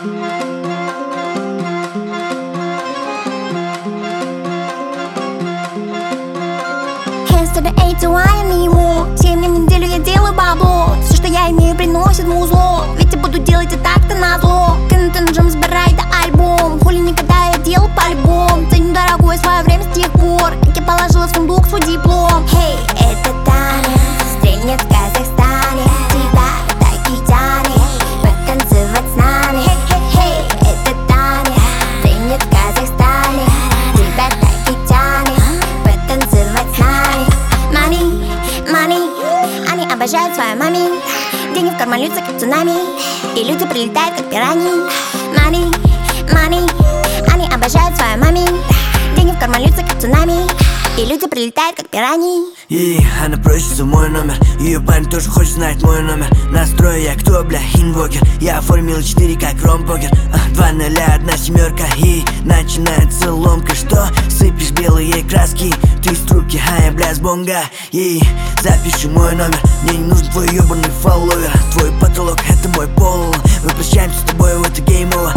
Hands to the 82, я на ему 7 дней в неделю я делаю бабло. Все, что я имею, приносит музло. Ведь я буду делать и так-то назло. Контент джем сбирай до альбом. Хули никогда я делал по-любому. Ценю дорогое свое время с тех пор, как я положила в сундук свой диплом. Хей, это Таня, стрельнет в Казахстане. Тебя так и тянет потанцевать с нами. Хей, это Таня, стрельнет в Казахстане. Тебя так и тянет потанцевать с нами. Money, money, они обожают свою мами. Деньги в карман льются как цунами, и люди прилетают как пираньи. Money, money, они обожают свою мами. Деньги в карман льются как цунами, и люди прилетают как пираньи. И она просит за мой номер. Ее парень тоже хочет знать мой номер. Настрой я кто, бля, инвокер. Я оформил 4 как ромпокер. 2 0, 1 семерка. И начинается ломка. Что? Сыпешь белые краски. Ты с трубки, а я, бля, с бонга. И запиши мой номер. Мне не нужен твой ебаный фолловер. Твой потолок это мой пол. Мы прощаемся с тобой, вот это геймово.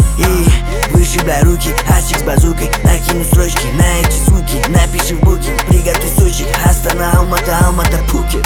И выше, бля, руки, асик с базукой. Накину строчки на эти суки. Напиши в буке, приготовь сучек. Астана, Алмата, Алмата, Пхукет.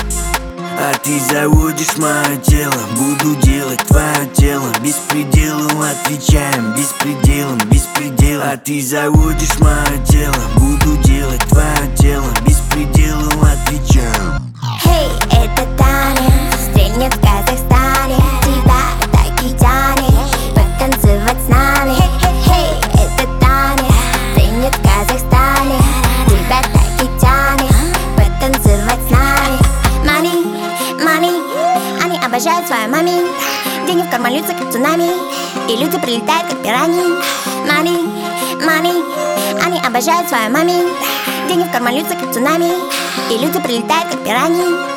А ты заводишь мое тело, буду делать твое тело. Беспределу отвечаем, беспределом, беспредел. А ты заводишь мое тело, буду делать твое тело. Беспределу отвечаем. Хей, это Таня, стрельнет в Казахстане. Тебя так и тянет потанцевать с нами. Хей, это Таня, стрельнет в Казахстане. Тебя так и тянет потанцевать с нами. Money, money, они обожают свою мами. Деньги в карман льются как цунами, и люди прилетают как пираньи. Money, money, они обожают свою мами. Деньги в карман льются как цунами, и люди прилетают как пираньи.